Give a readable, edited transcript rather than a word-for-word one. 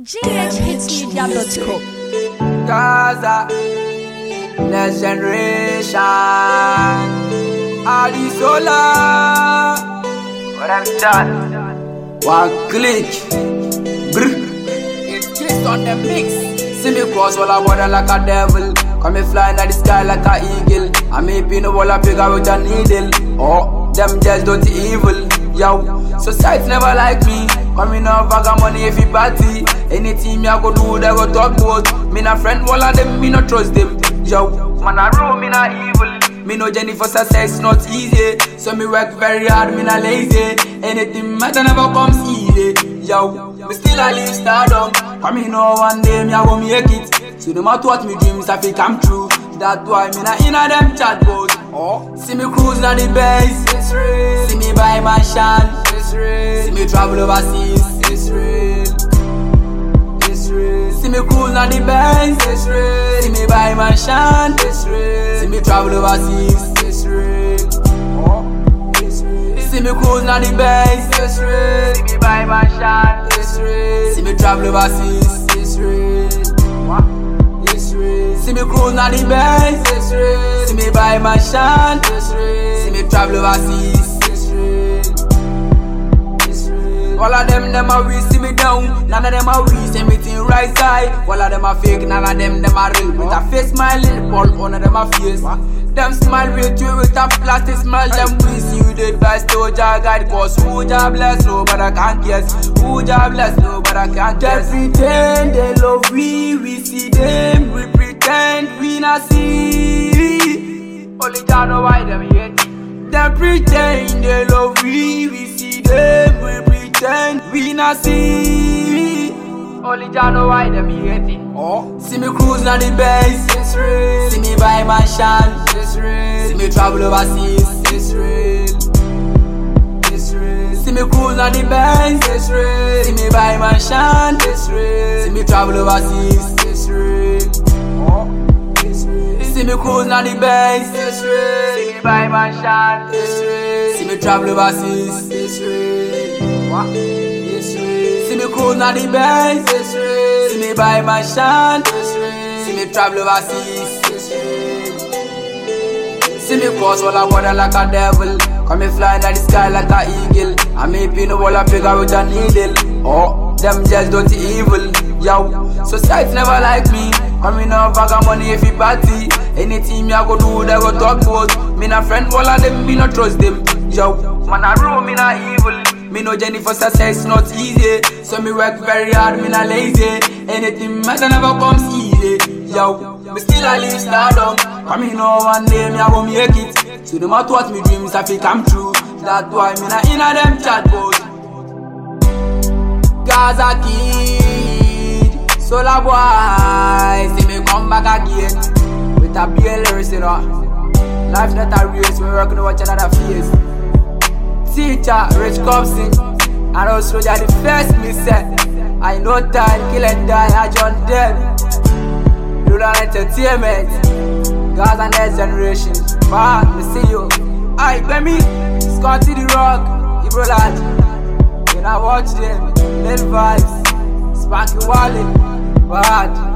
GHHmedia.com. Gaza, next generation, Adisola. What I'm done. One click, brr. It's just on the mix. See me cross all I water like a devil. Come me flying at the sky like a eagle. I may pin a wall up bigger with a needle. Oh, them just don't evil. Yo, society never like me. Coming up, I got money if you party. Anything me I go do, they go talk about. Me not friend all of them, me not trust them. Yo, man I roll, me not evil. Me no journey for success, not easy. So me work very hard, me not lazy. Anything matter never comes easy. Yo, me still a live stardom. Come me know one day me I go make it. So no matter what me dreams I feel come true. That's why me not inna them chat boat. Oh, see me cruise na the base. It's real. See me buy mansion. It's real. See me travel overseas. It's real. It's real. See me cruise na the base. It's real. See me buy mansion. It's real. See me travel overseas. It's real. Oh, it's real. See me cruise na the base. It's real. See me buy mansion. It's real. See me travel overseas. It's real. What? See me cruise na the base, it's real. See me buy mansion, it's real. See me travel overseas, it's real. It's real. All of them a we see me down. None of them a we see me thing right side. All of them a fake, none of them a real. With a face smiling, all one of them a face. Them smile with you with a plastic smile. Them we see you dead by store guide. Cause who Jah bless, nobody can guess. Who Jah bless, nobody can guess. They pretend they love we see them. We pretend we not see. Only Jah know why them hate. They pretend they love we see them. We pretend we not see. Only Jah know why them hate. Oh, see me cruise na the base, it's real. See me buy mansion, it's real. See me travel overseas, it's real. It's real. See me cruise na the base, it's real. See me buy mansion, it's real. See me travel overseas, it's real. Oh, it's real. See me cruise na the base, it's real. See me buy mansion, it's real. See me travel overseas, it's real. What? It's real. See me cruise na the base, it's real. See me buy mansion, it's real. See me travel overseas, it's real. See me cross all I water like a devil. Come me flying at the sky like a eagle. I may pin a wall up bigger with a needle. Oh, them just don't evil. Yo, society never like me. Coming up, I got money if you party. Anything me I go do, they go talk about. Me not friend all of them, me not trust them. Yo, man I roll, me not evil. Me no journey for success, not easy. So me work very hard, me not lazy. Anything matter never comes easy. Yo, me still a live stardom. Come me know one day me I go make it. So no matter what me dreams I feel come true. That's why me not inna them chat boat. Gaza kid, Solar boy, see me come back again with a BL lyrics, you know. Life not a race, we working to watch another face. Teacher, Rich Cobson, and also the first me said. I know time, kill and die, I John dead. Rural entertainment, Gaza next generation. Bad, me see you. Aye, baby, Scotty the Rock, Ibro lad. When I watch them, little vibes, Spanky Wally, bad.